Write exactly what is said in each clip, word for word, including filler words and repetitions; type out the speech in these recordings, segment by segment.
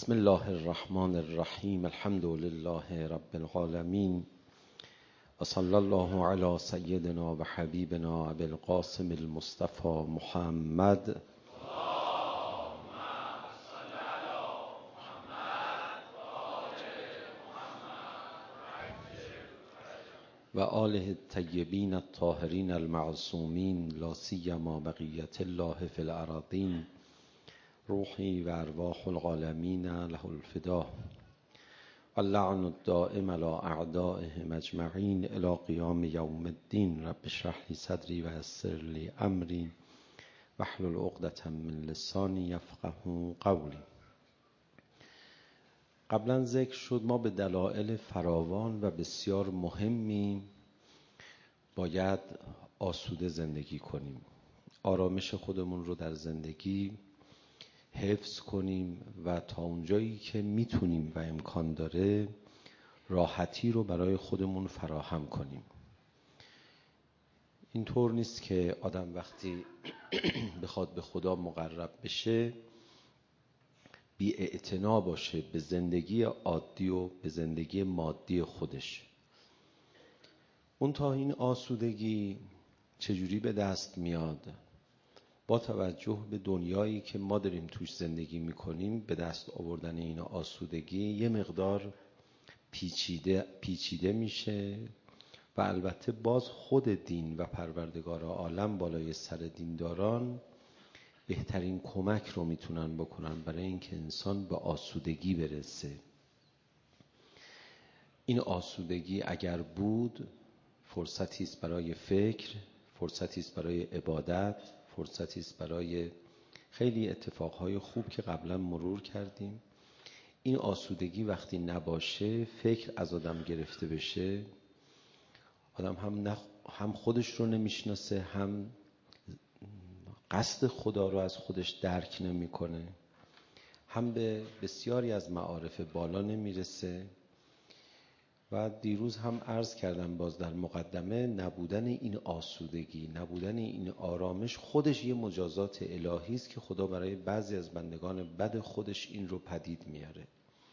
بسم الله الرحمن الرحیم. الحمد لله رب العالمین و صلی الله علی سیدنا و حبیبنا ابی القاسم المصطفى محمد و آله الطیبین الطاهرین المعصومین لا سیما بقیة الله فی الأراضین روحی و ارواح العالمین له الفدا واللعن الدائم على اعدائهم اجمعین الی قیام یوم الدین. رب اشرح لی صدری و یسر لی امری واحلل عقدة من لسانی یفقهوا قولی. قبلا ذکر شد ما به دلایل فراوان و بسیار مهمی باید آسوده زندگی کنیم، آرامش خودمون رو در زندگی حفظ کنیم و تا اونجایی که میتونیم و امکان داره راحتی رو برای خودمون فراهم کنیم. اینطور نیست که آدم وقتی بخواد به خدا مقرب بشه بی اعتنا باشه به زندگی عادی و به زندگی مادی خودش. اون تا این آسودگی چجوری به دست میاد؟ با توجه به دنیایی که ما داریم توش زندگی میکنیم به دست آوردن این آسودگی یه مقدار پیچیده پیچیده میشه و البته باز خود دین و پروردگار عالم بالای سر دینداران بهترین کمک رو میتونن بکنن برای اینکه انسان به آسودگی برسه. این آسودگی اگر بود فرصتی است برای فکر، فرصتی است برای عبادت، فرصتی است برای خیلی اتفاقهای خوب که قبلا مرور کردیم. این آسودگی وقتی نباشه، فکر از آدم گرفته بشه، آدم هم نخ... هم خودش رو نمیشناسه، هم قصد خدا رو از خودش درک نمیکنه، هم به بسیاری از معارف بالا نمیرسه. و دیروز هم عرض کردم باز در مقدمه، نبودن این آسودگی، نبودن این آرامش خودش یه مجازات الهی است که خدا برای بعضی از بندگان بد خودش این رو پدید میاره.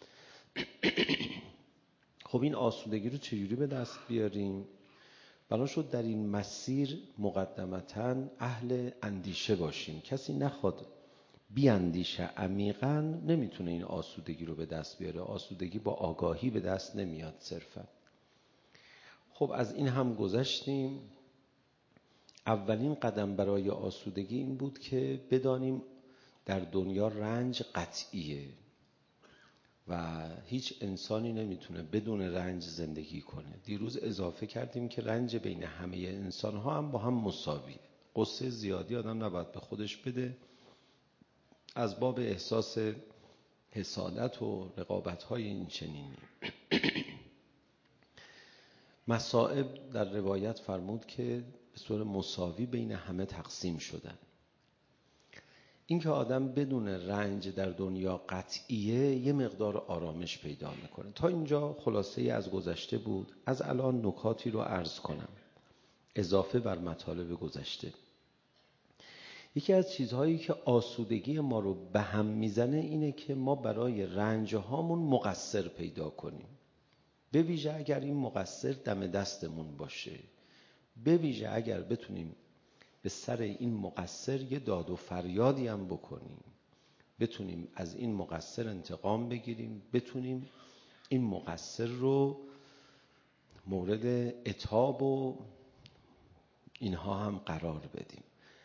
خب این آسودگی رو چجوری به دست بیاریم؟ بنا شد در این مسیر مقدمتاً اهل اندیشه باشیم. کسی نخواد بی اندیشه عمیقاً نمیتونه این آسودگی رو به دست بیاره. آسودگی با آگاهی به دست نمیاد صرفاً. خب از این هم گذشتیم. اولین قدم برای آسودگی این بود که بدانیم در دنیا رنج قطعیه و هیچ انسانی نمیتونه بدون رنج زندگی کنه. دیروز اضافه کردیم که رنج بین همه انسان ها هم با هم مساویه. قصه زیادی آدم نباید به خودش بده از باب احساس حسادت و رقابت های این چنینی. مصائب در روایت فرمود که به صورت مساوی بین همه تقسیم شدن. این که آدم بدون رنج در دنیا قطعیه یه مقدار آرامش پیدا میکنه. تا اینجا خلاصه از گذشته بود. از الان نکاتی رو عرض کنم اضافه بر مطالب گذشته. یکی از چیزهایی که آسودگی ما رو به هم میزنه اینه که ما برای رنج هامون مقصر پیدا کنیم، به ویژه اگر این مقصر دم دستمون باشه، به ویژه اگر بتونیم به سر این مقصر یه داد و فریادی هم بکنیم، بتونیم از این مقصر انتقام بگیریم، بتونیم این مقصر رو مورد عتاب و اینها هم قرار بدیم.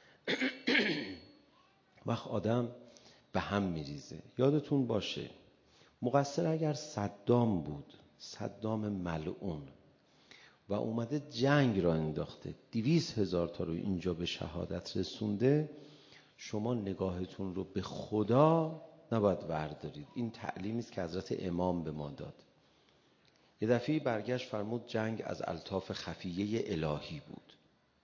وقت آدم به هم میریزه. یادتون باشه مقصر اگر صدام بود، صدام ملعون، و اومده جنگ را انداخته، دویست هزار تا رو اینجا به شهادت رسونده، شما نگاهتون رو به خدا نباید وردارید. این تعلیمی است که حضرت امام به ما داد. یه دفعه برگشت فرمود جنگ از الطاف خفیه الهی بود.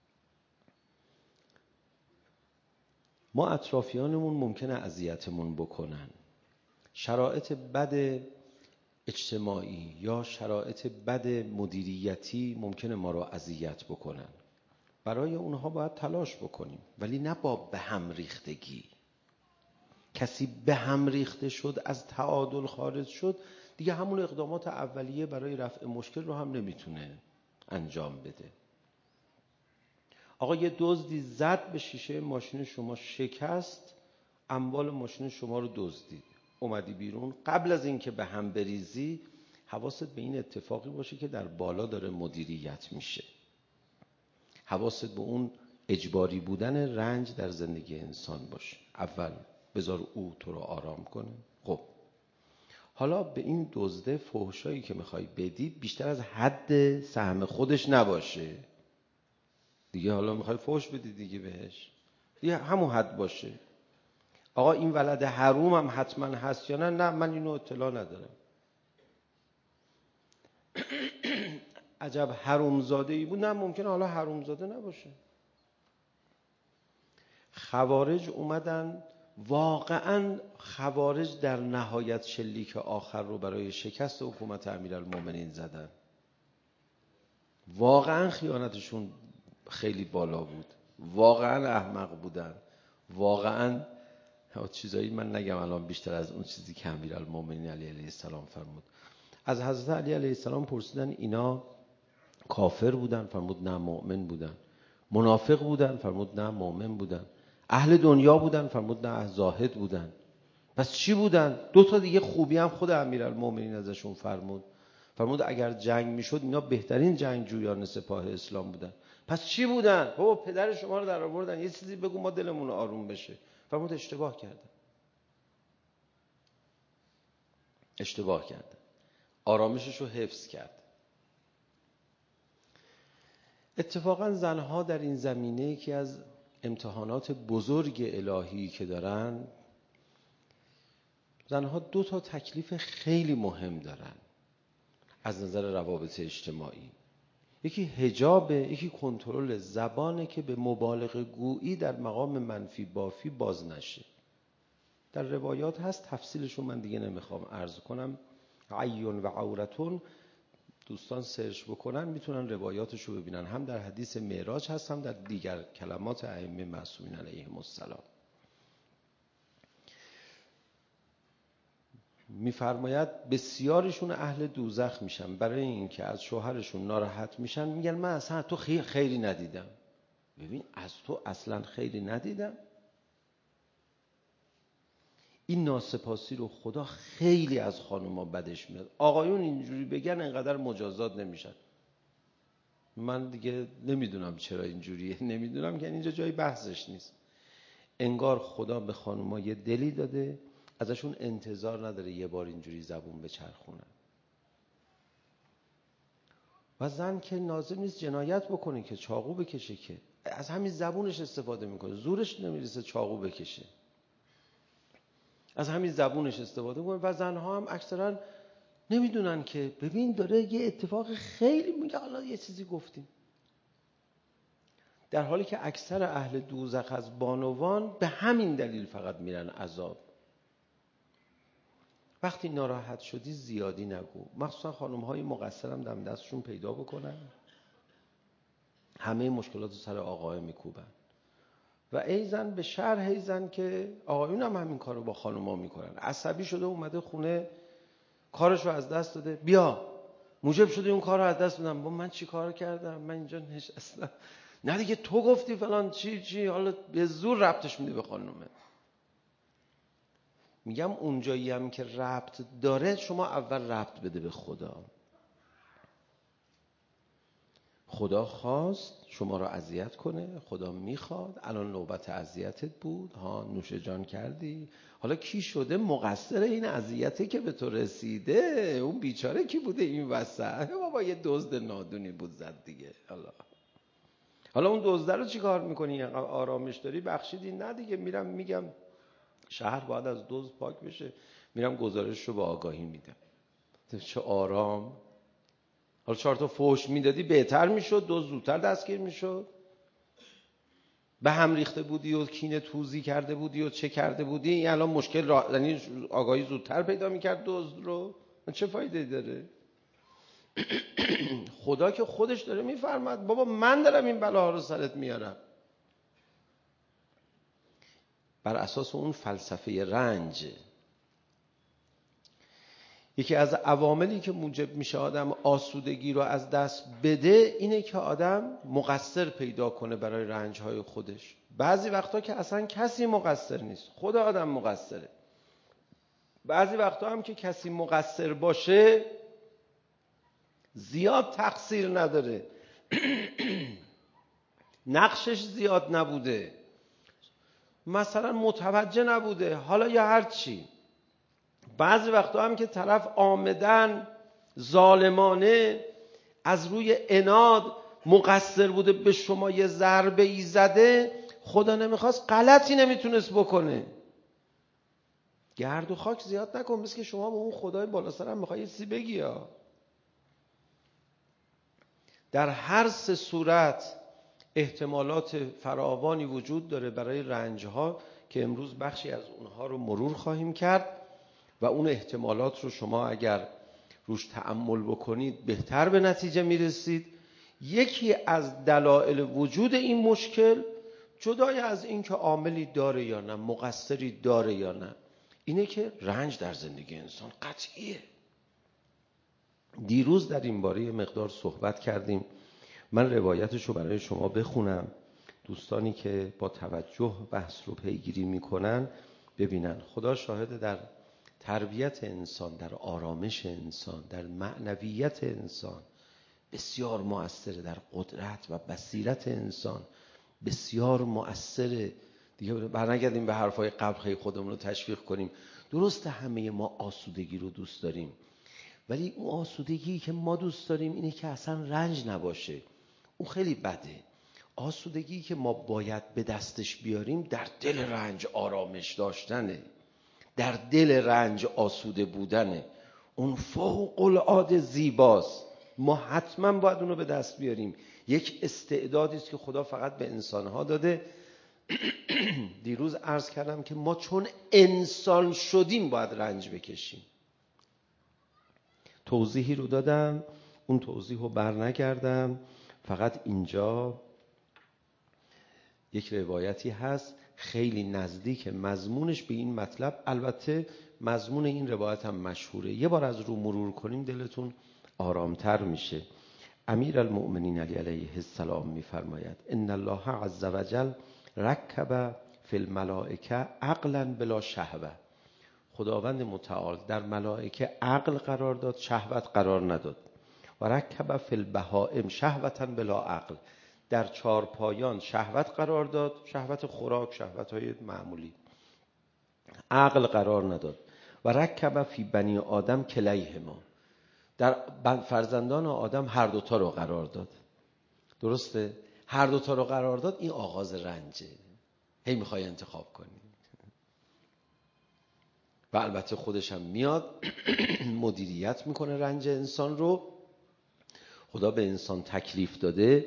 ما اطرافیانمون ممکنه اذیتمون بکنن، شرایط بد اجتماعی یا شرایط بد مدیریتی ممکنه ما رو اذیت بکنن. برای اونها باید تلاش بکنیم، ولی نه با به هم ریختگی. کسی به هم ریخته شد، از تعادل خارج شد، دیگه همون اقدامات اولیه برای رفع مشکل رو هم نمیتونه انجام بده. آقا یه دزدی زد به شیشه ماشین شما، شکست، اموال ماشین شما رو دزدید، اومدی بیرون، قبل از اینکه به هم بریزی حواست به این اتفاقی باشه که در بالا داره مدیریت میشه. حواست به اون اجباری بودن رنج در زندگی انسان باشه. اول بذار او تو رو آرام کنه. خب حالا به این دزده فحشایی که میخوای بدی بیشتر از حد سهم خودش نباشه دیگه. حالا میخوای فحش بدی دیگه بهش، دیگه همون حد باشه. آقا این ولد حروم هم حتما هست یا نه؟ نه من اینو اطلاع ندارم. عجب حرومزاده ای بود. نه ممکنه حالا حرومزاده نباشه. خوارج اومدن، واقعا خوارج در نهایت شلیک آخر رو برای شکست حکومت امیرالمومنین زدن. واقعا خیانتشون خیلی بالا بود، واقعا احمق بودن، واقعا چیزایی من نگم الان بیشتر از اون چیزی که امیرالمومنین علی علیه السلام فرمود. از حضرت علی علیه السلام پرسیدن اینا کافر بودن؟ فرمود نه مؤمن بودن. منافق بودن؟ فرمود نه مؤمن بودن. اهل دنیا بودن؟ فرمود نه زاهد بودن. پس چی بودن؟ دو تا دیگه خوبی هم خود امیرالمومنین ازشون فرمود. فرمود اگر جنگ میشد اینا بهترین جنگجویان سپاه اسلام بودن. پس چی بودن؟ بابا پدر شما رو در آوردن، یه چیزی بگو ما دلمون آروم بشه. فرمود اشتباه کردن. اشتباه کردن. آرامشش رو حفظ کرد. اتفاقا زنها در این زمینه یکی از امتحانات بزرگ الهی که دارن، زنها دو تا تکلیف خیلی مهم دارن از نظر روابط اجتماعی. یکی حجاب، یکی کنترل زبانه که به مبالغه گویی در مقام منفی بافی باز نشه. در روایات هست، تفصیلشو من دیگه نمیخوام عرض کنم. عیون و عورتون، دوستان سرچ بکنن میتونن روایاتشو ببینن، هم در حدیث معراج هست هم در دیگر کلمات ائمه معصومین علیهم السلام. میفرماید بسیارشون اهل دوزخ میشن برای اینکه از شوهرشون ناراحت میشن، میگن من اصلا تو خیری ندیدم. ببین از تو اصلا خیری ندیدم. این ناسپاسی رو خدا خیلی از خانوما بدش میاد. آقایون اینجوری بگن انقدر مجازات نمیشن. من دیگه نمیدونم چرا اینجوریه، نمیدونم که اینجا جای بحثش نیست. انگار خدا به خانوما یه دلی داده، ازشون انتظار نداره یه بار اینجوری زبون بچرخونن. و زن که لازم نیست جنایت بکنه که چاقو بکشه، که از همین زبونش استفاده میکنه، زورش نمیرسه چاقو بکشه، از همین زبونش استفاده میکنه. و زنها هم اکثرا نمیدونن که ببین داره یه اتفاق خیلی میگه حالا یه چیزی گفتیم، در حالی که اکثر اهل دوزخ از بانوان به همین دلیل فقط میرن عذاب. وقتی ناراحت شدی زیادی نگو، مخصوصا خانم های مقصر هم دم دستشون پیدا بکنن، همه مشکلات سر آقای میکوبن. و ای زن به شرح ای زن که آقایون هم همین کارو با خانم ها میکنن. عصبی شده اومده خونه، کارش رو از دست داده، بیا موجب شده اون کار رو از دست بدم. با من چی کار کردم؟ من اینجا نشستم. نه دیگه تو گفتی فلان چی چی، حالا به زور ربطش میده به خانومه. میگم اونجایی هم که ربط داره شما اول ربط بده به خدا. خدا خواست شما رو اذیت کنه، خدا میخواد، الان نوبت اذیتت بود ها، نوش جان کردی، حالا کی شده مقصر این اذیتی که به تو رسیده؟ اون بیچاره کی بوده این وسط؟ بابا یه دزد نادونی بود زد دیگه. حالا حالا اون دزده رو چی کار میکنی؟ آرامش داری بخشیدی؟ نه دیگه، میرم میگم شهر باید از دزد پاک بشه، میرم گزارش رو به آگاهی میدم. چه آرام. حالا چهار تا فحش میدادی بهتر میشد، دزد زودتر دستگیر میشد. به هم ریخته بودی و کینه توزی کرده بودی و چه کرده بودی، این الان مشکل را... یعنی آگاهی زودتر پیدا میکرد دزد رو. چه فایده داره؟ خدا که خودش داره میفرماد بابا من دارم این بلاها رو سرت میارم. بر اساس اون فلسفه رنج. یکی از عواملی که موجب میشه آدم آسودگی رو از دست بده اینه که آدم مقصر پیدا کنه برای رنجهای خودش. بعضی وقتا که اصلا کسی مقصر نیست، خود آدم مقصره. بعضی وقتا هم که کسی مقصر باشه زیاد تقصیر نداره، نقشش زیاد نبوده، مثلا متوجه نبوده، حالا یا هر چی. بعضی وقتا هم که طرف آمدن ظالمانه از روی عناد مقصر بوده، به شما یه ضربه ای زده، خدا نمیخواست غلطی نمیتونست بکنه. گرد و خاک زیاد نکن، مثل که شما به اون خدای بالا سر هم میخوای یه چیزی بگی ها. در هر سه صورت احتمالات فراوانی وجود داره برای رنجها که امروز بخشی از اونها رو مرور خواهیم کرد و اون احتمالات رو شما اگر روش تأمل بکنید بهتر به نتیجه میرسید. یکی از دلایل وجود این مشکل، جدای از این که عاملی داره یا نه، مقصری داره یا نه، اینه که رنج در زندگی انسان قطعیه. دیروز در این باره مقدار صحبت کردیم. من روایتش رو برای شما بخونم، دوستانی که با توجه بحث رو پیگیری میکنن ببینن. خدا شاهد، در تربیت انسان، در آرامش انسان، در معنویت انسان بسیار مؤثره، در قدرت و بصیرت انسان بسیار مؤثره. دیگه برنگردیم به حرفای قبل، خیلی خودمون رو تشویق کنیم. درسته همه ما آسودگی رو دوست داریم، ولی اون آسودگی که ما دوست داریم اینه که اصلا رنج نباشه. اون خیلی بده. آسودگی که ما باید به دستش بیاریم در دل رنج آرامش داشتنه، در دل رنج آسوده بودنه. اون فوق العاده زیباست. ما حتما باید اونو به دست بیاریم. یک استعدادی است که خدا فقط به انسانها داده. دیروز عرض کردم که ما چون انسان شدیم باید رنج بکشیم. توضیحی رو دادم، اون توضیح رو بر نگردم. فقط اینجا یک روایتی هست خیلی نزدیک مضمونش به این مطلب. البته مضمون این روایت هم مشهوره، یه بار از رو مرور کنیم دلتون آرامتر میشه. امیر المؤمنین علی علیه السلام میفرماید ان الله عز وجل رکب فی الملائکه عقلا بلا شهوه. خداوند متعال در ملائکه عقل قرار داد، شهوت قرار نداد. و رکب فی البهائم شهوتا بلا عقل. در چهار پایان شهوت قرار داد، شهوت خوراک، شهوت‌های معمولی، عقل قرار نداد. و رکب فی بنی آدم کلیهما. در فرزندان آدم هر دوتا رو قرار داد. درسته؟ هر دوتا رو قرار داد. این آغاز رنجه. هی میخوای انتخاب کنی. و البته خودش هم میاد مدیریت میکنه رنج انسان رو. خدا به انسان تکلیف داده،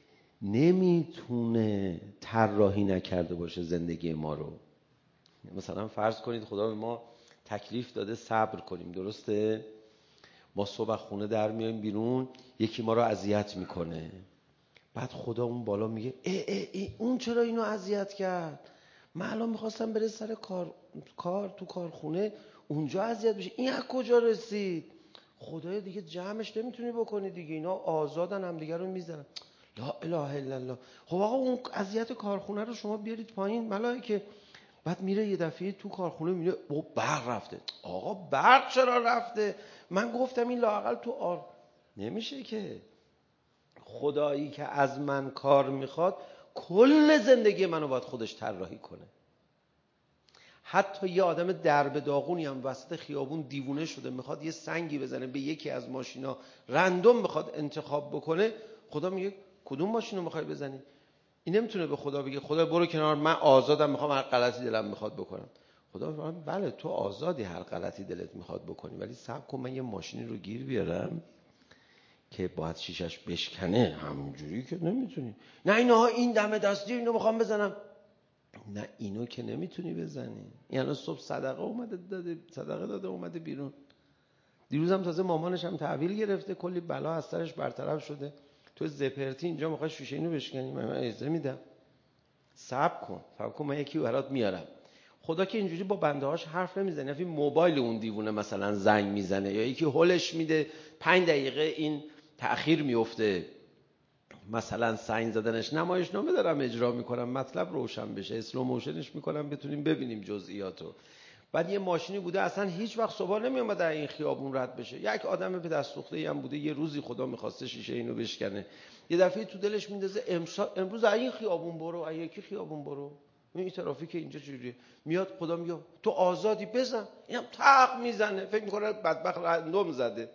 نمیتونه طراحی نکرده باشه زندگی ما رو. مثلا فرض کنید خدا به ما تکلیف داده صبر کنیم، درسته؟ ما صبح خونه در میایم بیرون، یکی ما رو اذیت میکنه، بعد خدا اون بالا میگه ای ای ای اون چرا اینو اذیت کرد؟ من الان میخواستم بره سر کار کار تو کارخونه، اونجا اذیت بشه، این از کجا رسید؟ خدای دیگه جمعش نمیتونی بکنی دیگه، اینا آزادن هم دیگه رو میزنن. لا اله الا الله. خب آقا اون اذیت کارخونه رو شما بیارید پایین ملائکه. بعد میره یه دفعه تو کارخونه میره او برق رفته. آقا برق چرا رفته؟ من گفتم این لااقل تو آر نمیشه که. خدایی که از من کار میخواد کل زندگی منو باید خودش طراحی کنه. حتی یه آدم درب داغونی هم وسط خیابون دیوونه شده میخواد یه سنگی بزنه به یکی از ماشینا، رندوم میخواد انتخاب بکنه، خدا میگه کدوم ماشینو میخوای بزنی؟ این نمیتونه به خدا بگه خدا برو کنار، من آزادم، میخوام هر غلطی دلم میخواد بکنم. خدا میگه بله تو آزادی هر غلطی دلت میخواد بکنی، ولی صبر کن من یه ماشینی رو گیر بیارم که باید شیشش بشکنه. همونجوری که نمیتونی. نه اینها این دم دستی اینو میخوام بزنم. نه اینو که نمیتونی بزنی. یعنی صبح صدقه اومده داده، صدقه داده اومده بیرون. دیروز هم تازه مامانش هم تحویل گرفته، کلی بلا از سرش برطرف شده. تو زپرتی اینجا میخوای شیشه اینو بشکنی، من اجازه میدم. صبر کن صبر کن من یکی برات میارم. خدا که اینجوری با بنده هاش حرف نمیزنه. یعنی موبایل اون دیوونه مثلا زنگ میزنه یا یکی هولش میده پنج دقیقه این تأخیر میفته، مثلا سنگ زدنش. نمایشنامه دارم اجرا میکنم مطلب روشن بشه، اسلو موشنش میکنم بتونیم ببینیم جزئیاتو. بعد یه ماشینی بوده اصلا هیچ وقت صبح نمیومد در این خیابون رد بشه، یک آدم به دست سوخته‌ای هم بوده، یه روزی خدا میخواسته شیشه اینو بشکنه، یه دفعه تو دلش میندازه امروز این خیابون برو، این یکی خیابون برو، این ترافیک اینجا چجوریه، میاد خدا میگه تو آزادی بزن، اینم تق میزنه، فکر میکنه بدبخت رندوم زده.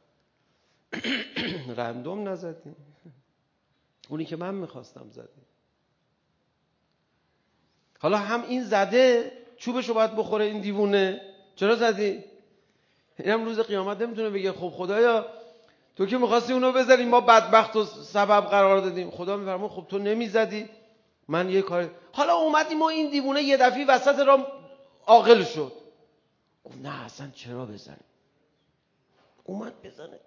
رندوم نزدی، اونی که من میخواستم زدی. حالا هم این زده چوبشو باید بخوره این دیوونه، چرا زدی؟ اینم روز قیامت نمیتونه بگه خب خدایا تو که میخواستی اونو بزنی ما بدبخت و سبب قرار دادیم. خدا میفرمه خب تو نمیزدی من یه کار. حالا اومدیم و این دیوونه یه دفعه وسط راه عاقل شد، گفت نه اصلا چرا بزنی، اومد بزنه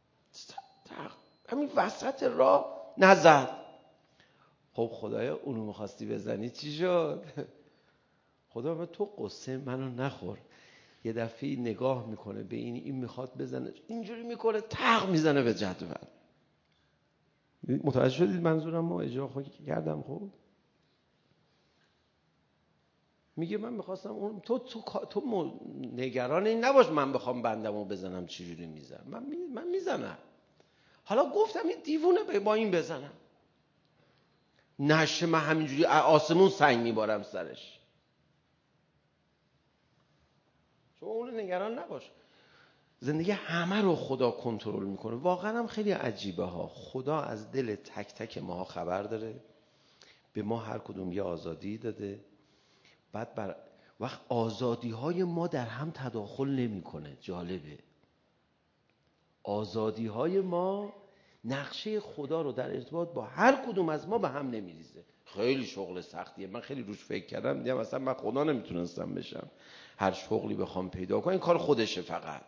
همین وسط راه نزد. خب خدایا اونو میخواستی بزنی چی شد؟ خدا میگه تو قصه منو نخور. یه دفعه نگاه میکنه به این، این میخواد بزنه اینجوری میکنه تق میزنه به جدول. متوجه شدید منظورم؟ ما اجرا خود کردم. خب میگه من میخواستم اون تو تو تو نگران این نباش من بخوام بندمو بزنم چجوری میزنم، من می... من میزنم. حالا گفتم این دیوونه با این بزنم نشه، من همینجوری آسمون سنگ میبارم سرش. شما اون نگران نباش. زندگی همه رو خدا کنترل میکنه. واقعا هم خیلی عجیبه ها. خدا از دل تک تک ما خبر داره، به ما هر کدوم یه آزادی داده. بعد بر وقت آزادی های ما در هم تداخل نمیکنه. جالبه آزادی های ما نقشه خدا رو در ارتباط با هر کدوم از ما به هم نمیریزه. خیلی شغل سختیه. من خیلی روش فکر کردم دیدم مثلا من خدا نمیتونستم بشم، هر شغلی بخوام پیدا کنم این کار خودشه. فقط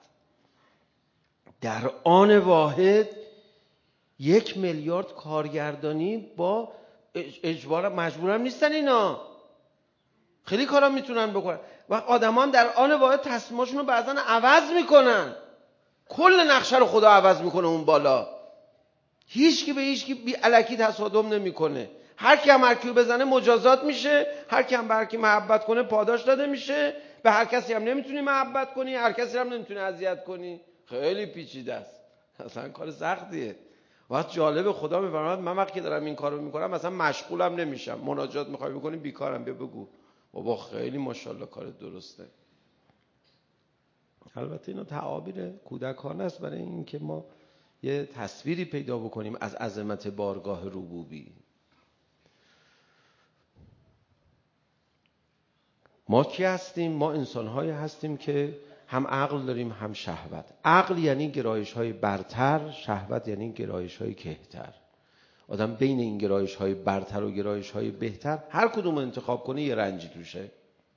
در آن واحد یک میلیارد کارگردانی با اجبار مجبورم نیستن اینا، خیلی کارا میتونن بکنن و آدمان در آن واحد تصمیماشون رو بعضن عوض میکنن. کل نقشه رو خدا عوض میکنه اون بالا. هیچ کی به هیچ کی بی الکی تصادم نمیکنه. هر کی هم هر کیو بزنه مجازات میشه، هر کی هم به هر کی محبت کنه پاداش داده میشه. به هر کسی هم نمیتونی محبت کنی، هر کسی هم نمیتونی اذیت کنی. خیلی پیچیده است، اصلا کار سختیه. وقت جالب خدا میفرماد من وقتی که دارم این کارو میکنم مثلا مشغولم نمیشم. مناجات میخوای بکنی بیکارم بیا بگو. بابا خیلی ماشاءالله کارت درسته. البته اینا تعابیر کودکانه است برای اینکه ما یه تصویری پیدا بکنیم از عظمت بارگاه ربوبی. ما کی هستیم؟ ما انسان‌هایی هستیم که هم عقل داریم هم شهوت. عقل یعنی گرایش‌های برتر، شهوت یعنی گرایش‌های کهتر. آدم بین این گرایش‌های برتر و گرایش‌های بهتر هر کدوم انتخاب کنه یه رنجی توشه.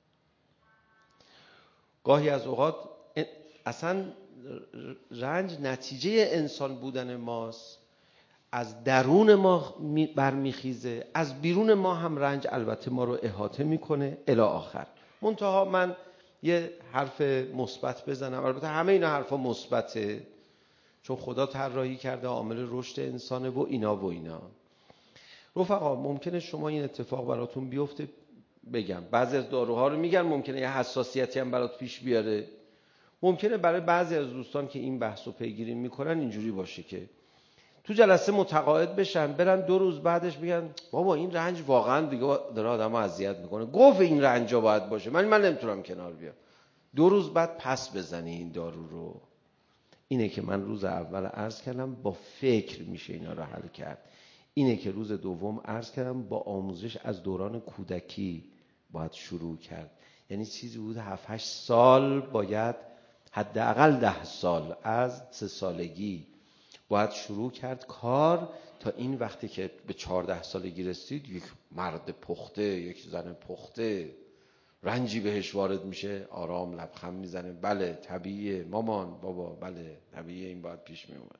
گاهی از اوقات اصلا رنج نتیجه انسان بودن ماست، از درون ما برمیخیزه، از بیرون ما هم رنج البته ما رو احاطه میکنه الی آخر. منتها من یه حرف مثبت بزنم. البته همه اینا حرفا مثبته چون خدا طراحی کرده عامل رشد انسانه و اینا و اینا. رفقا ممکنه شما این اتفاق براتون بیفته، بگم بعضی از داروها رو میگن ممکنه یه حساسیتی هم برات پیش بیاره. ممکنه برای بعضی از دوستان که این بحثو پیگیری میکنن اینجوری باشه که تو جلسه متقاعد بشن، برن دو روز بعدش بگن بابا این رنج واقعا دیگه داره آدمو اذیت میکنه، گفت این رنجا باید باشه، من من نمیتونم کنار بیام. دو روز بعد پس بزنی این دارو رو. اینه که من روز اول عرض کردم با فکر میشه اینا رو حل کرد. اینه که روز دوم عرض کردم با آموزش از دوران کودکی باید شروع کرد. یعنی چیزی بود هفت هشت سال، باید حداقل ده سال از سه سالگی باید شروع کرد کار تا این وقتی که به چهارده سالگی رسید یک مرد پخته، یک زن پخته، رنجی بهش وارد میشه آرام لبخند میزنه بله طبیعیه مامان بابا بله طبیعیه، این باید پیش میومد.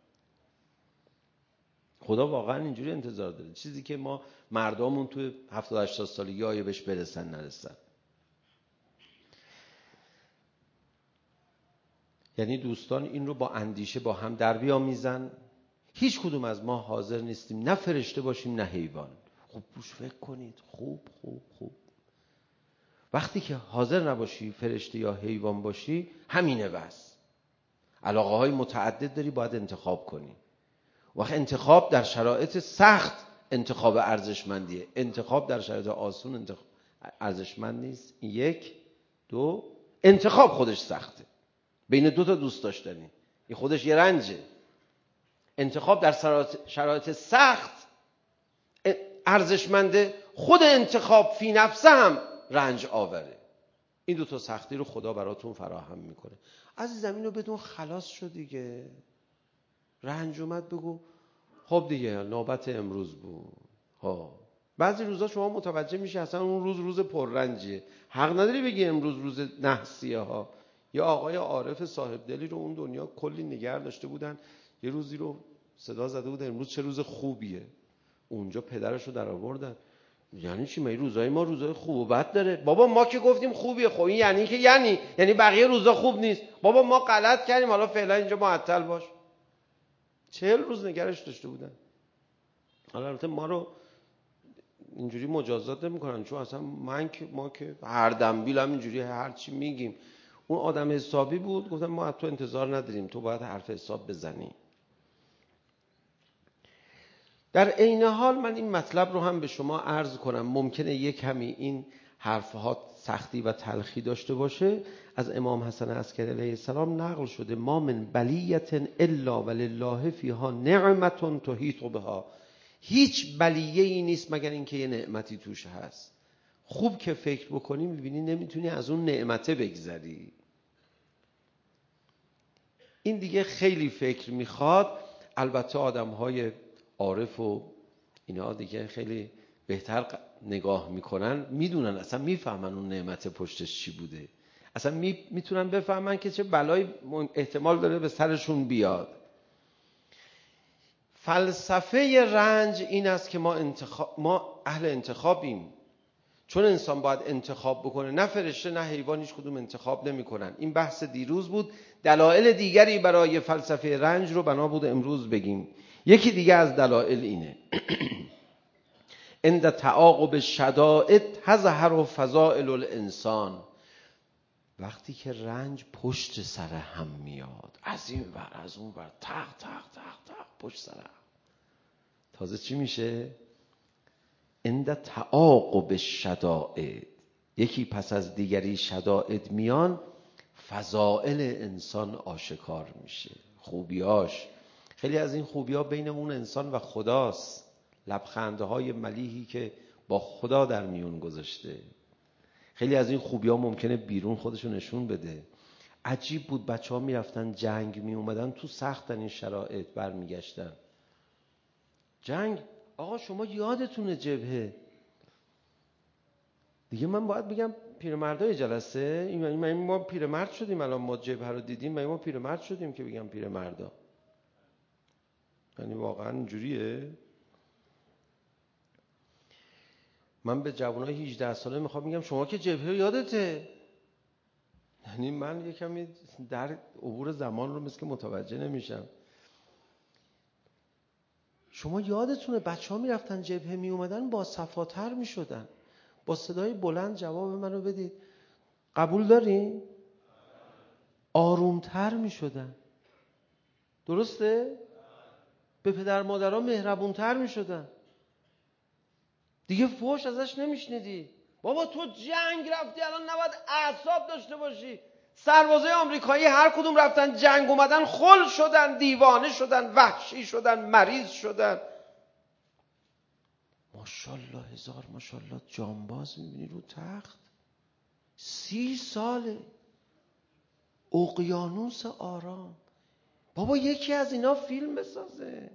خدا واقعا اینجوری انتظار داره، چیزی که ما مردمون توی هفتاد هشتاد سالگی آیا بهش برسن نرسن. یعنی دوستان این رو با اندیشه با هم در بیامیزن. هیچ کدوم از ما حاضر نیستیم نه فرشته باشیم نه حیوان. خوب روش فکر کنید. خوب خوب خوب وقتی که حاضر نباشی فرشته یا حیوان باشی، همینه بس. علاقه های متعدد داری، باید انتخاب کنی. وقت انتخاب در شرایط سخت انتخاب ارزشمندیه، انتخاب در شرایط آسون انتخاب ارزشمند نیست. یک دو انتخاب خودش سخته، بین دو تا دوست داشتنی، این خودش یه رنجه. انتخاب در شرایط سخت ارزشمنده، خود انتخاب فی نفسه هم رنج آوره. این دو تا سختی رو خدا براتون فراهم میکنه. عزیزم اینو بدون خلاص شد دیگه. رنج اومد بگو خب دیگه نوبت امروز بود. ها بعضی روزا شما متوجه میشی اصلا اون روز روز پررنجیه، حق نداری بگی امروز روز نحسیه ها. یا آقای عارف صاحب دلی رو اون دنیا کلی نگه داشته بودن، یه روزی رو صدا زده بود امروز چه روز خوبیه. اونجا پدرش رو در آوردن. یعنی چی؟ می روزای ما روزای خوب و بد داره؟ بابا ما که گفتیم خوبیه. خب این یعنی که یعنی یعنی بقیه روزا خوب نیست. بابا ما غلط کردیم، حالا فعلا اینجا معطل باش. چهل روز نگرش داشته بودن. حالا البته ما رو اینجوری مجازات نمی‌کنن، چون اصلا من که ما که هر دنبیل هم اینجوری هر چی میگیم. اون آدم حسابی بود، گفتم ما از تو انتظار نداریم، تو باید حرف حساب بزنی. در عین حال من این مطلب رو هم به شما عرض کنم. ممکنه یک کمی این حرفها سختی و تلخی داشته باشه. از امام حسن عسکری علیه السلام نقل شده ما من بلیت الا ولله فیها نعمت تحیط بها. هیچ بلیه ای نیست مگر اینکه یه نعمتی توش هست. خوب که فکر بکنی میبینی نمیتونی از اون نعمته بگذری. این دیگه خیلی فکر میخواد. البته آدم‌های عارف و اینا دیگه خیلی بهتر نگاه میکنن، میدونن اصلا، میفهمن اون نعمت پشتش چی بوده، اصلا می، میتونن بفهمن که چه بلایی احتمال داره به سرشون بیاد. فلسفه رنج این است که ما, انتخاب، ما اهل انتخابیم. چون انسان باید انتخاب بکنه، نه فرشته نه حیوان هیچ کدوم انتخاب نمی کنن. این بحث دیروز بود. دلایل دیگری برای فلسفه رنج رو بنا بود امروز بگیم. یکی دیگه از دلایل اینه عند تعاقب شدائد تظهر فضائل الانسان. وقتی که رنج پشت سر هم میاد، از این ور از اون ور، تق تق تق تق پشت سر هم، تازه چی میشه؟ عند تعاقب شدائد، یکی پس از دیگری شدائد میان، فضائل انسان آشکار میشه، خوبیاش. خیلی از این خوبی‌ها بین اون انسان و خداست. لبخندهای ملیحی که با خدا در میون گذاشته. خیلی از این خوبی‌ها ممکنه بیرون خودشو نشون بده. عجیب بود بچه‌ها میرفتن جنگ، می اومدن تو سختن این شرایط برمیگشتن. جنگ آقا شما یادتونه جبهه دیگه. من باید بگم پیرمردای جلسه این ما پیرمرد شدیم الان، ما جبهه رو دیدیم، ما پیرمرد شدیم که بگم پیرمردا. یعنی واقعا اینجوریه. من به جوانای هجده ساله میخوام بگم شما که جبهه یادته. یعنی من یکمی در عبور زمان رو مثل که متوجه نمیشم. شما یادتونه بچه‌ها میرفتن جبهه می اومدن با صفاتر میشدن، با صدای بلند جواب منو بدید قبول داری؟ آرومتر میشدن. درسته؟ به پدر مادرها مهربونتر میشدن. دیگه فوش ازش نمیشنیدی. بابا تو جنگ رفتی الان نباید اعصاب داشته باشی. سربازای آمریکایی هر کدوم رفتن جنگ اومدن خل شدن، دیوانه شدن، وحشی شدن، مریض شدن. ماشاءالله هزار ماشاءالله جانباز میبینی رو تخت، سی ساله، اقیانوس آرام. بابا یکی از اینا فیلم بسازه.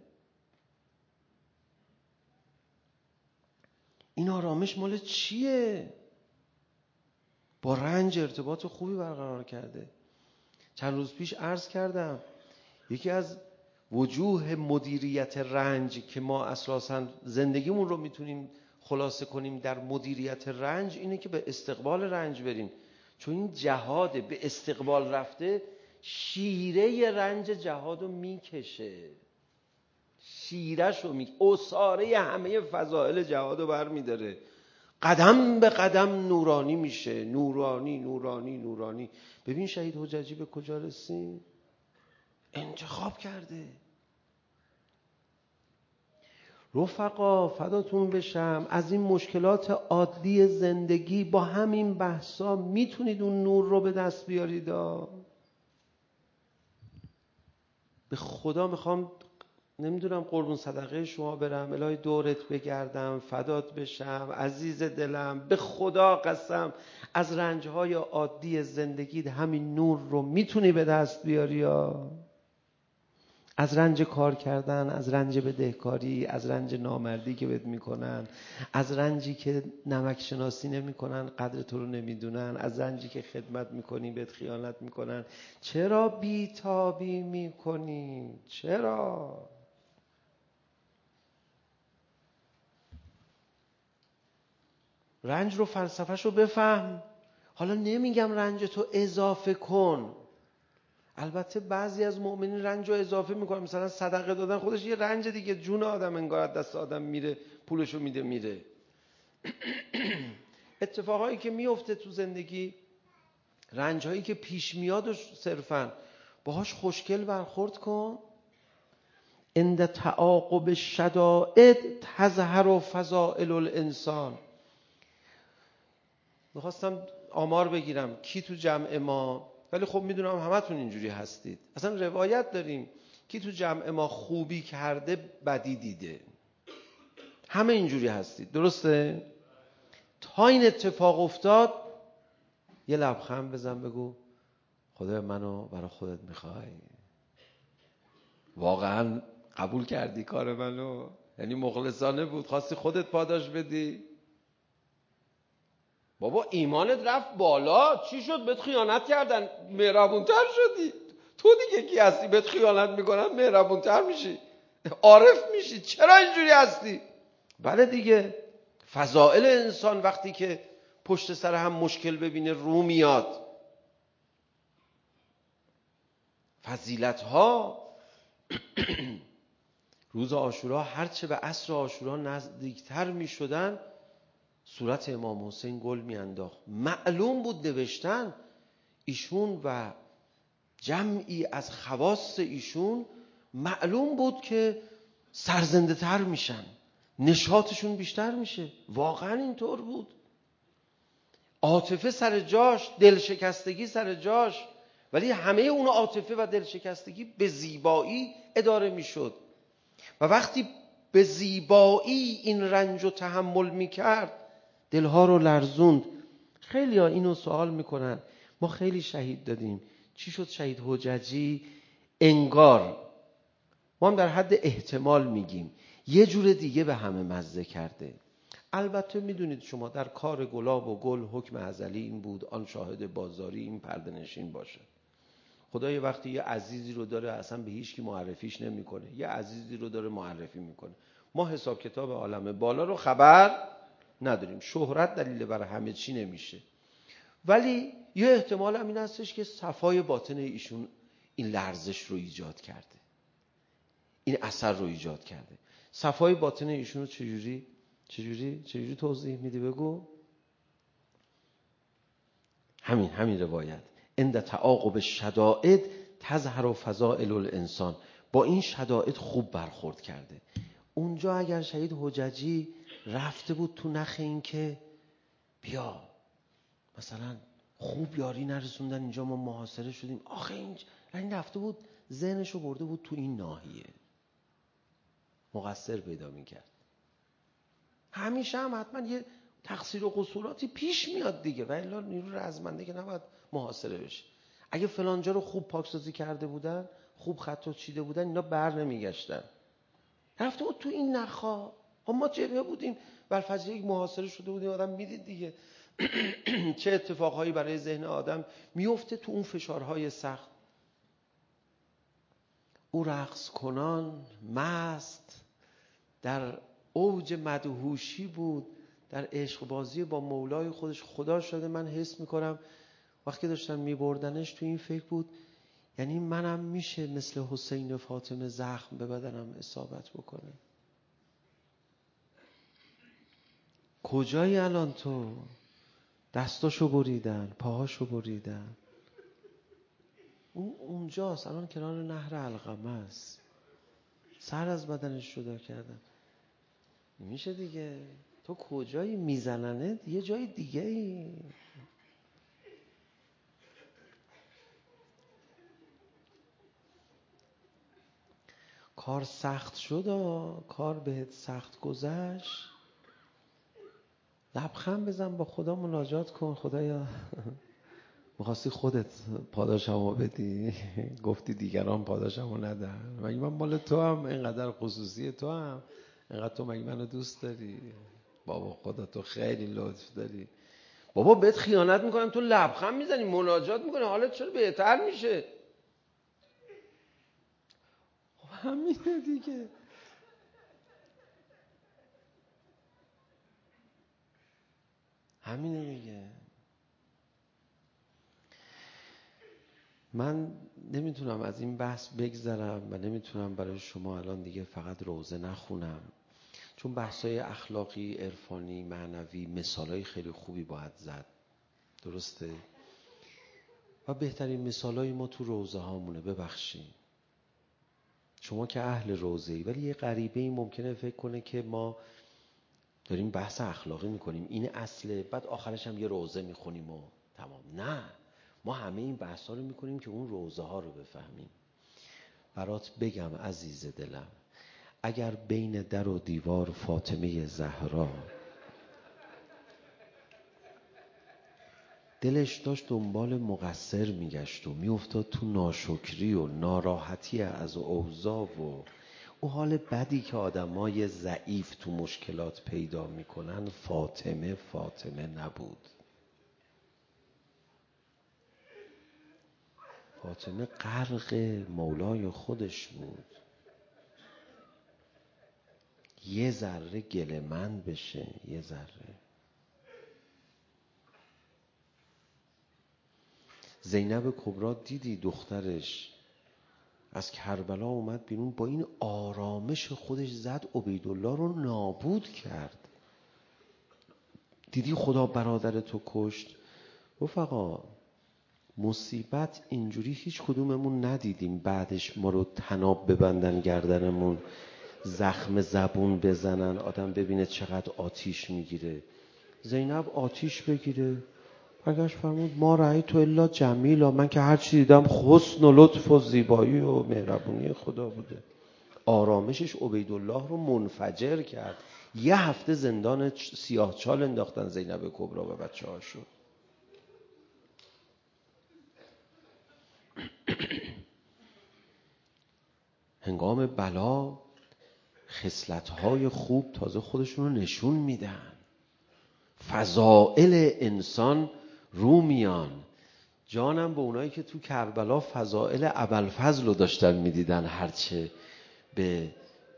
این آرامش مال چیه؟ با رنج ارتباط خوبی برقرار کرده. چند روز پیش عرض کردم یکی از وجوه مدیریت رنج که ما اساساً زندگیمون رو میتونیم خلاصه کنیم در مدیریت رنج اینه که به استقبال رنج بریم. چون این جهاد به استقبال رفته شیره رنج جهاد رو میکشه، شیرش رو میکشه، اصاره همه فضائل جهاد رو بر میداره، قدم به قدم نورانی میشه، نورانی نورانی نورانی. ببین شهید حججی به کجا رسید؟ انتخاب کرده. رفقا فداتون بشم، از این مشکلات عادی زندگی با همین بحثا میتونید اون نور رو به دست بیارید. به خدا میخوام نمیدونم قربون صدقه شما برم، الهی دورت بگردم، فدات بشم، عزیز دلم، به خدا قسم از رنجهای عادی زندگی همین نور رو میتونی به دست بیاری. یا از رنج کار کردن، از رنج بدهکاری، از رنج نامردی که بهت میکنن، از رنجی که نمک شناسی نمیکنن، قدر تو رو نمیدونن، از رنجی که خدمت میکنی بهت خیانت میکنن. چرا بیتابی میکنی؟ چرا؟ رنج رو فلسفه‌ش رو بفهم. حالا نمیگم رنج تو اضافه کن، البته بعضی از مؤمنین رنج رو اضافه میکنن، مثلا صدقه دادن خودش یه رنج دیگه، جون آدم انگار از دست آدم میره، پولشو میده میره. اتفاقایی که میفته تو زندگی، رنجهایی که پیش میاد و صرفا باهاش خوشگل برخورد کن. عند تعاقب الشدائد تظهر فضائل الانسان. میخواستم آمار بگیرم کی تو جمع ما، ولی خب میدونم همتون اینجوری هستید. اصلا روایت داریم کی تو جمع ما خوبی کرده بدی دیده، همه اینجوری هستید، درسته؟ تا این اتفاق افتاد یه لبخند بزن بگو خدا منو برای خودت میخوای، واقعا قبول کردی کار منو، یعنی مخلصانه بود، خواستی خودت پاداش بدی. بابا ایمانت رفت بالا، چی شد؟ بهت خیانت کردن مهربونتر شدی. تو دیگه کی هستی بهت خیانت میکنن مهربونتر میشی، عارف میشی؟ چرا اینجوری هستی؟ بله دیگه، فضائل انسان وقتی که پشت سر هم مشکل ببینه رو میاد. فضیلت ها روز عاشورا هرچه به عصر عاشورا نزدیکتر میشدن صورت امام حسین گل میانداخت. معلوم بود نوشتن ایشون و جمعی از خواص ایشون معلوم بود که سرزنده تر میشن، نشاطشون بیشتر میشه. واقعا اینطور بود. عاطفه سر جاش، دلشکستگی سر جاش، ولی همه اون عاطفه و دلشکستگی به زیبایی اداره میشد. و وقتی به زیبایی این رنج رو تحمل میکرد دلها رو لرزوند. خیلی ها اینو سوال میکنن ما خیلی شهید دادیم، چی شد شهید حججی؟ انگار ما هم در حد احتمال میگیم یه جور دیگه به همه مزه کرده. البته میدونید شما در کار گلاب و گل حکم ازلی این بود آن شاهد بازاری این پرده نشین باشه. خدا یه وقتی یه عزیزی رو داره اصلا به هیچ کی معرفیش نمیکنه، یه عزیزی رو داره معرفی میکنه. ما حساب کتاب عالم بالا رو خبر نداریم، شهرت دلیل بر همه چی نمیشه، ولی یه احتمال هم این هستش که صفای باطن ایشون این لرزش رو ایجاد کرده، این اثر رو ایجاد کرده. صفای باطن ایشون رو چجوری چجوری چجوری توضیح میدی؟ بگو. همین همین روایت عند تعاقب الشدائد تظهر فضائل الانسان، با این شدائد خوب برخورد کرده. اونجا اگر شهید حججی رفته بود تو نخ این که بیا مثلا خوب یاری نرسوندن اینجا ما محاصره شدیم، آخه این یعنی رفته بود ذهنشو برده بود تو این ناحیه، مقصر پیدا میکرد. همیشه هم حتما یه تقصیر و قصوراتی پیش میاد دیگه، و الا نیرو رزمنده که نباید محاصره بشه. اگه فلانجا رو خوب پاکسازی کرده بودن، خوب خط و چیده بودن، اینا بر نمیگشتن. رفته بود تو این نخا. ما جبهه بودیم بالفضل یک محاصره شده بودیم، آدم میدید دیگه چه اتفاقهایی برای ذهن آدم میفته تو اون فشارهای سخت. او رقص کنان مست در اوج مدهوشی بود، در عشق بازی با مولای خودش. خدا شده من حس میکنم وقتی داشتن میبردنش تو این فکر بود، یعنی منم میشه مثل حسین فاطمه زخم به بدنم اصابت بکنه؟ کجایی الان تو؟ دستاشو بریدن، پاهاشو بریدن، اون اونجاست، الان کنار نهر علقمه است، سر از بدنش جدا کردن. میشه دیگه. تو کجایی؟ میزننه یه جای دیگه ای. کار سخت شد، کار بهت سخت گذشت، لبخند بزن، با خدا مناجات کن. خدایا میخواستی خودت پاداشمو بدی، گفتی دیگران پاداشمو ندن. مگه من مال تو هم اینقدر خصوصی تو هم اینقدر تو مگه منو دوست داری؟ بابا خدا تو خیلی لطف داری. بابا بهت خیانت میکنم تو لبخند میزنی مناجات میکنی، حالت چرا بهتر میشه؟ همینه دیگه. همینه دیگه. من نمیتونم از این بحث بگذرم و نمیتونم برای شما الان دیگه فقط روزه نخونم، چون بحثای اخلاقی، عرفانی، معنوی، مثالای خیلی خوبی باید زد، درسته؟ و بهترین مثالای ما تو روزه هامونه. ببخشید شما که اهل روزه‌ای، ولی یه غریبه ای ممکنه فکر کنه که ما داریم بحث اخلاقی میکنیم، این اصله، بعد آخرش هم یه روزه میخونیم و تمام. نه، ما همه این بحثا رو میکنیم که اون روزه ها رو بفهمیم. برات بگم عزیز دلم، اگر بین در و دیوار فاطمه زهرا دلش داشت دنبال مقصر میگشت و میافتاد تو ناشکری و ناراحتی از اوضاع و اون حال بدی که آدمای ضعیف تو مشکلات پیدا میکنن، فاطمه فاطمه نبود. فاطمه غرق مولای خودش بود. یه ذره گله‌مند بشه، یه ذره. زینب کبرا دیدی دخترش از کربلا اومد بیرون، با این آرامش خودش زد عبیدالله رو نابود کرد. دیدی خدا برادر تو کشت. رفقا مصیبت اینجوری هیچ کدوممون ندیدیم بعدش ما رو طناب ببندن گردنمون، زخم زبون بزنن، آدم ببینه چقدر آتیش میگیره. زینب آتیش بگیره، برگشت فرمود ما رأیت الا جمیلا، من که هر چی دیدم حسن و لطف و زیبایی و مهربونی خدا بوده. آرامشش عبیدالله رو منفجر کرد. یه هفته زندان سیاه چال انداختن زینب کبرا و بچه هاشو. هنگام بلا خصلت‌های خوب تازه خودشون رو نشون میدن. فضائل انسان رو میان. جانم به اونایی که تو کربلا فضائل ابوالفضل رو داشتن میدیدن، هرچه به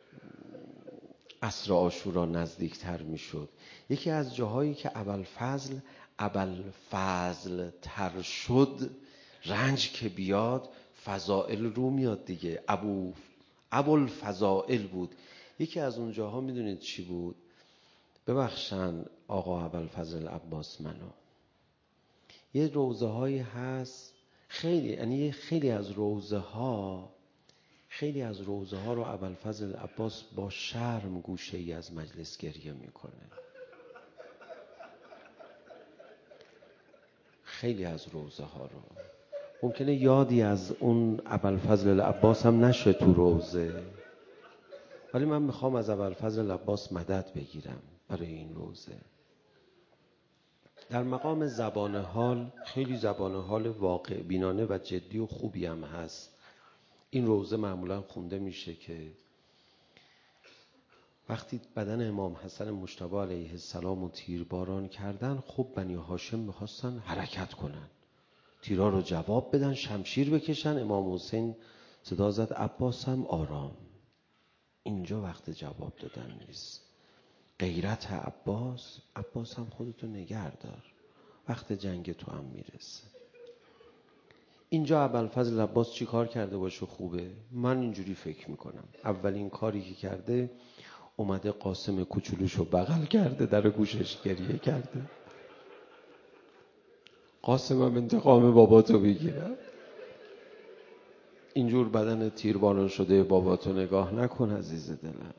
عصر عاشورا نزدیکتر میشد. یکی از جاهایی که ابوالفضل ابوالفضل تر شد، رنج که بیاد فضائل رو میاد دیگه. ابو ابوالفضائل بود. یکی از اون جاها میدونید چی بود؟ ببخشن آقا ابوالفضل عباس منو، یه روزه هایی هست خیلی، یعنی خیلی از روزه ها خیلی از روزه ها رو ابوالفضل عباس با شرم گوشه ای از مجلس گریه میکنه. خیلی از روزه ها رو ممکنه یادی از اون ابوالفضل عباس هم نشه تو روزه، ولی من میخوام از ابوالفضل عباس مدد بگیرم برای این روزه. در مقام زبان حال، خیلی زبان حال واقع بینانه و جدی و خوبی هم هست. این روزه معمولا خونده میشه که وقتی بدن امام حسن مجتبی علیه السلام رو تیرباران کردن، خب بنی هاشم میخواستن حرکت کنن، تیرها رو جواب بدن، شمشیر بکشن. امام حسین صدا زد عباس هم آرام، اینجا وقت جواب دادن نیست. غیرت عباس، عباس هم خودتو نگه دار، وقت جنگ تو هم میرسه. اینجا ابوالفضل عباس چی کار کرده باشه خوبه؟ من اینجوری فکر میکنم اولین کاری که کرده اومده قاسم کوچولوشو بغل کرده، در گوشش گریه کرده. قاسمم انتقام باباتو بگیرم. اینجور بدن تیرباران شده باباتو نگاه نکن عزیز دلم.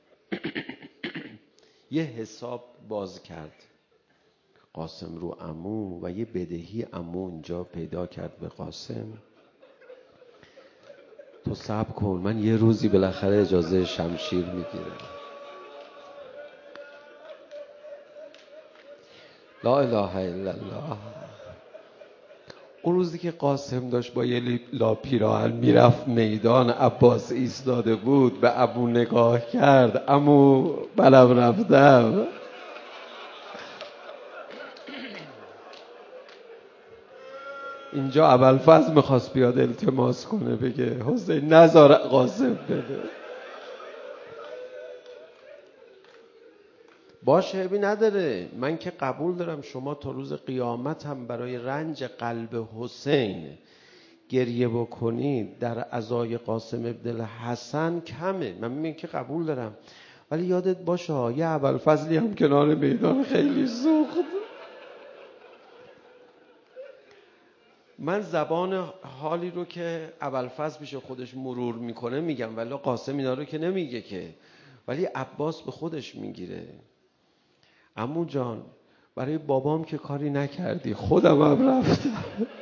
یه حساب باز کرد قاسم رو عمو و یه بدهی عمو اونجا پیدا کرد به قاسم. تو صبر کن، من یه روزی بالاخره اجازه شمشیر میگیرم. لا اله الا الله. اون روزی که قاسم داشت با یه لا پیراهن میرفت میدان، عباس ایستاده بود، به ابو نگاه کرد. عمو بلم رفتم. اینجا ابوالفضل میخواست بیاد التماس کنه، بگه حسین نذار قاسم بده. باشه ابی نداره، من که قبول دارم شما تا روز قیامت هم برای رنج قلب حسین گریه بکنید، در عزای قاسم ابن الحسن کمه، من میگم که قبول دارم. ولی یادت باشه یه ابوالفضلی هم کنار میدان خیلی سوخت. من زبان حالی رو که ابوالفضل پیش خودش مرور میکنه میگم، ولی قاسم اینا رو که نمیگه که، ولی عباس به خودش میگیره. عمو جان برای بابام که کاری نکردی، خودم هم رفتم.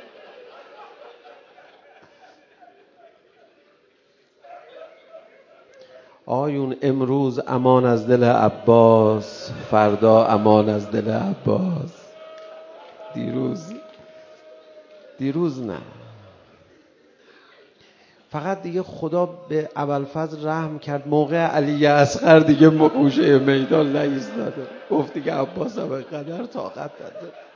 آیون امروز امان از دل عباس، فردا امان از دل عباس. دیروز دیروز نه. فقط دیگه خدا به ابوالفضل رحم کرد، موقع علی اصغر دیگه مکوشه میدان نایستاده، گفت دیگه عباس هم قدر طاقت نداره.